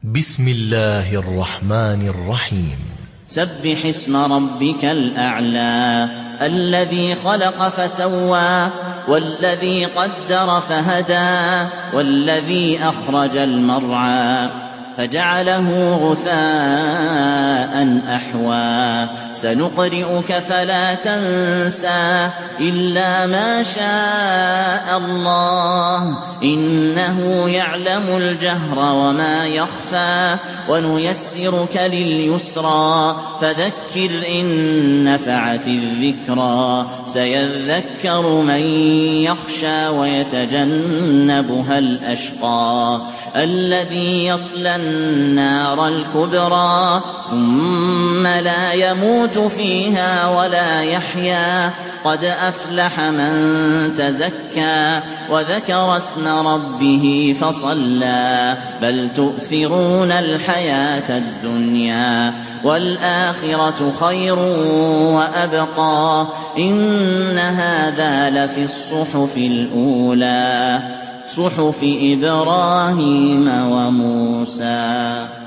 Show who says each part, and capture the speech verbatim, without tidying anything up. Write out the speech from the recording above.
Speaker 1: بسم الله الرحمن الرحيم.
Speaker 2: سبح اسم ربك الأعلى الذي خلق فسوى والذي قدر فهدى والذي أخرج المرعى فجعله غثاء أحوى سنقرئك فلا تنسى إلا ما شاء الله إنه يعلم الجهر وما يخفى ونيسرك لليسرى فذكر إن نفعت الذكرى سيذكر من يخشى ويتجنبها الأشقى الذي يصلى النار الكبرى ثم لا يموت فيها ولا يحيا قد أفلح من تزكى وذكر اسم ربه فصلى بل تؤثرون الحياة الدنيا والآخرة خير وأبقى إن هذا لفي الصحف الأولى صحف إبراهيم وموسى.